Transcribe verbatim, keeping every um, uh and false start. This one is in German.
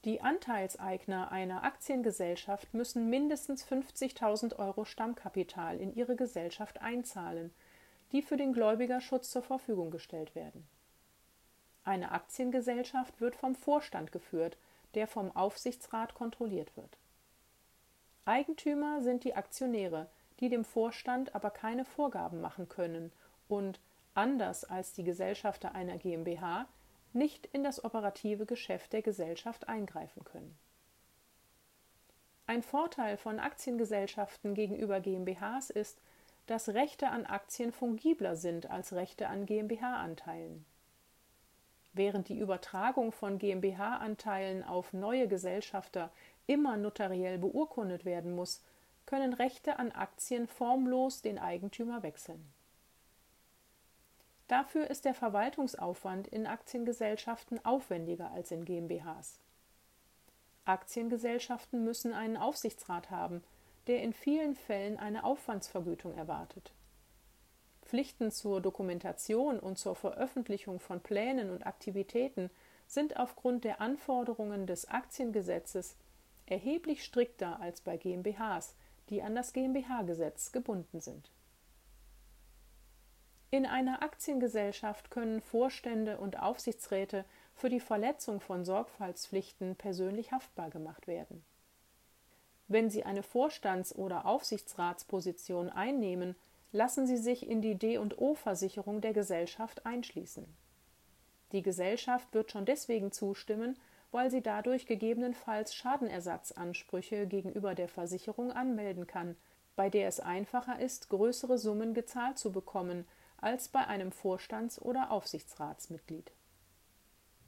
Die Anteilseigner einer Aktiengesellschaft müssen mindestens fünfzigtausend Euro Stammkapital in ihre Gesellschaft einzahlen, die für den Gläubigerschutz zur Verfügung gestellt werden. Eine Aktiengesellschaft wird vom Vorstand geführt, der vom Aufsichtsrat kontrolliert wird. Eigentümer sind die Aktionäre, die dem Vorstand aber keine Vorgaben machen können und, anders als die Gesellschafter einer GmbH, nicht in das operative Geschäft der Gesellschaft eingreifen können. Ein Vorteil von Aktiengesellschaften gegenüber GmbHs ist, dass Rechte an Aktien fungibler sind als Rechte an GmbH-Anteilen. Während die Übertragung von GmbH-Anteilen auf neue Gesellschafter immer notariell beurkundet werden muss, können Rechte an Aktien formlos den Eigentümer wechseln. Dafür ist der Verwaltungsaufwand in Aktiengesellschaften aufwendiger als in GmbHs. Aktiengesellschaften müssen einen Aufsichtsrat haben, der in vielen Fällen eine Aufwandsvergütung erwartet. Pflichten zur Dokumentation und zur Veröffentlichung von Plänen und Aktivitäten sind aufgrund der Anforderungen des Aktiengesetzes erheblich strikter als bei GmbHs, die an das GmbH-Gesetz gebunden sind. In einer Aktiengesellschaft können Vorstände und Aufsichtsräte für die Verletzung von Sorgfaltspflichten persönlich haftbar gemacht werden. Wenn sie eine Vorstands- oder Aufsichtsratsposition einnehmen, lassen sie sich in die D und O-Versicherung der Gesellschaft einschließen. Die Gesellschaft wird schon deswegen zustimmen, weil sie dadurch gegebenenfalls Schadenersatzansprüche gegenüber der Versicherung anmelden kann, bei der es einfacher ist, größere Summen gezahlt zu bekommen als bei einem Vorstands- oder Aufsichtsratsmitglied.